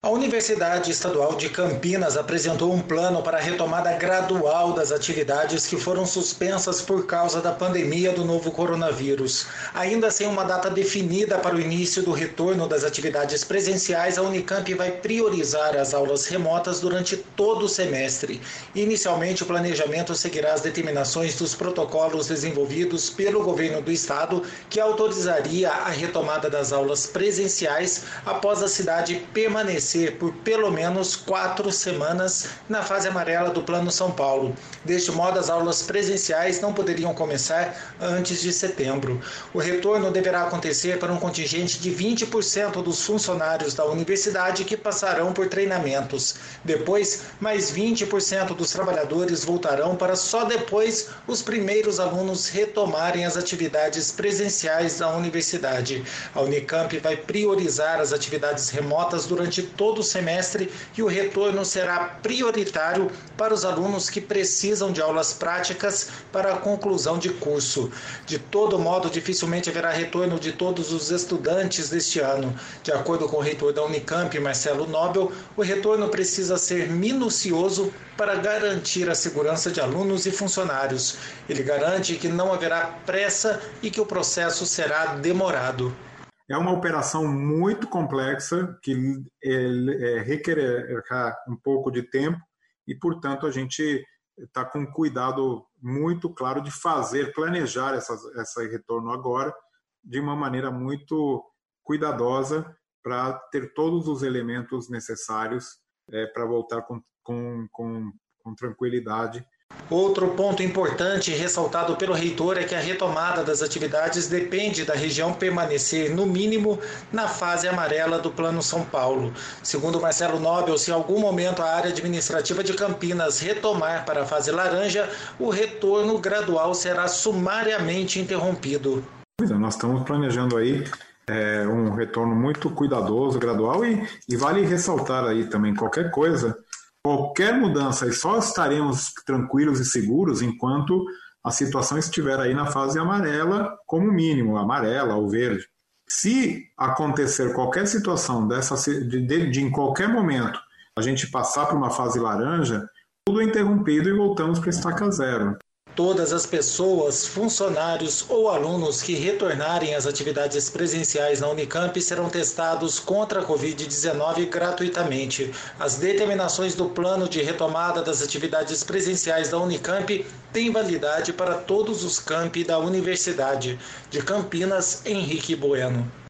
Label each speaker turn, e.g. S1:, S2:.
S1: A Universidade Estadual de Campinas apresentou um plano para a retomada gradual das atividades que foram suspensas por causa da pandemia do novo coronavírus. Ainda sem uma data definida para o início do retorno das atividades presenciais, a Unicamp vai priorizar as aulas remotas durante todo o semestre. Inicialmente, o planejamento seguirá as determinações dos protocolos desenvolvidos pelo governo do estado, que autorizaria a retomada das aulas presenciais após a cidade permanecer por pelo menos 4 semanas na fase amarela do Plano São Paulo. Deste modo, as aulas presenciais não poderiam começar antes de setembro. O retorno deverá acontecer para um contingente de 20% dos funcionários da universidade que passarão por treinamentos. Depois, mais 20% dos trabalhadores voltarão para só depois os primeiros alunos retomarem as atividades presenciais da universidade. A Unicamp vai priorizar as atividades remotas durante todo o semestre e o retorno será prioritário para os alunos que precisam de aulas práticas para a conclusão de curso. De todo modo, dificilmente haverá retorno de todos os estudantes deste ano. De acordo com o reitor da Unicamp, Marcelo Nobel, o retorno precisa ser minucioso para garantir a segurança de alunos e funcionários. Ele garante que não haverá pressa e que o processo será demorado.
S2: É uma operação muito complexa que requererá um pouco de tempo e, portanto, a gente está com um cuidado muito claro de planejar esse retorno agora de uma maneira muito cuidadosa para ter todos os elementos necessários para voltar com tranquilidade.
S1: Outro ponto importante ressaltado pelo reitor é que a retomada das atividades depende da região permanecer, no mínimo, na fase amarela do Plano São Paulo. Segundo Marcelo Nobel, se em algum momento a área administrativa de Campinas retomar para a fase laranja, o retorno gradual será sumariamente interrompido.
S2: Nós estamos planejando aí um retorno muito cuidadoso, gradual, e vale ressaltar aí também qualquer mudança, e só estaremos tranquilos e seguros enquanto a situação estiver aí na fase amarela, como mínimo, amarela ou verde. Se acontecer qualquer situação de em qualquer momento a gente passar para uma fase laranja, tudo é interrompido e voltamos para a estaca zero.
S1: Todas as pessoas, funcionários ou alunos que retornarem às atividades presenciais na Unicamp serão testados contra a Covid-19 gratuitamente. As determinações do plano de retomada das atividades presenciais da Unicamp têm validade para todos os campi da Universidade. De Campinas, Henrique Bueno.